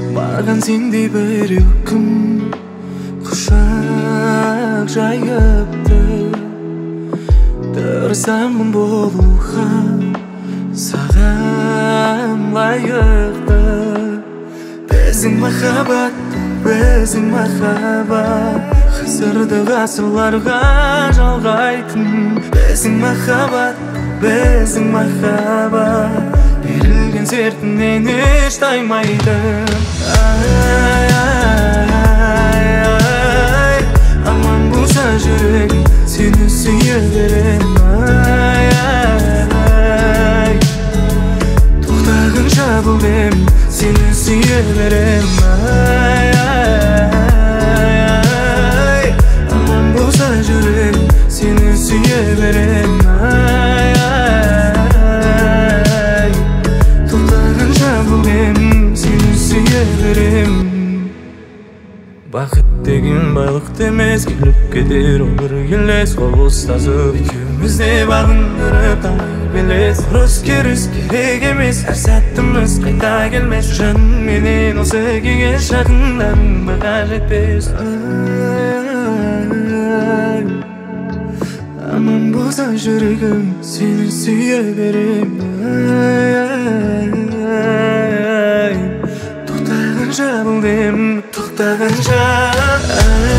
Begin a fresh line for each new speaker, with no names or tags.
Барган сендей бір үкім құшақ жайыпты. Тырысамын болуға саған лайықты. Біздің махаббат, біздің махаббат ғасырды ғасырларға жалғайтын. Біздің махаббат, біздің махаббат берілген сертінен еш таймайды. Ай, аман болса жүрегім, сені сүйе берем. Ай, тоқтағанша бұл дем, сені сүйе берем. Ай, аман болса жүрегім, сені сүйе берем. Ай, тоқтағанша бұл дем, сені сүйе берем. Бақыт деген байлық емес, келіп кетер ол бір елес. Қол ұстасып екеумізде бағындырып талай белес. Ұрыс керіс керек емес, әр сәтіміз қайта келмес. Жаным менен осы күйге жақынданың баға жетпес. Аман болса жүрегім, сені сүйе берем. Тоқтағанша бұл дем, тоқтағанша.